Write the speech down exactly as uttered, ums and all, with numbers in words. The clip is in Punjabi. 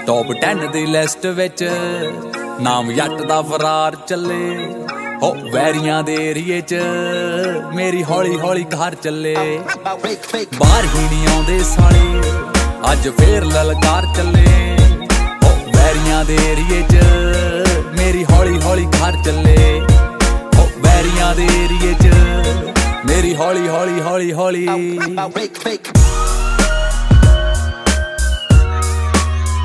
ਟੌਪ ਟੈਨ ਦੀ ਲਿਸਟ ਵਿੱਚ ਨਾਮ ਜੱਟ ਦਾ ਫਰਾਰ ਚੱਲੇ ਹੋ ਵੈਰੀਆਂ ਦੇ ਏਰੀਏ ਚ ਮੇਰੀ ਹੌਲੀ ਹੌਲੀ ਘਰ ਚੱਲੇ ਬਾਹਰ ਹੀ ਨਹੀਂ ਆਉਂਦੇ ਸਾਲੇ ਅੱਜ ਫੇਰ ਲਲਕਾਰ ਚੱਲੇ ਹੋ ਵੈਰੀਆਂ ਦੇ ਏਰੀਏ ਚ ਮੇਰੀ ਹੌਲੀ ਹੌਲੀ ਘਰ ਚੱਲੇ ਹੋ ਵੈਰੀਆਂ ਦੇ ਏਰੀਏ ਚ ਮੇਰੀ ਹੌਲੀ ਹੌਲੀ ਹੌਲੀ ਹੌਲੀ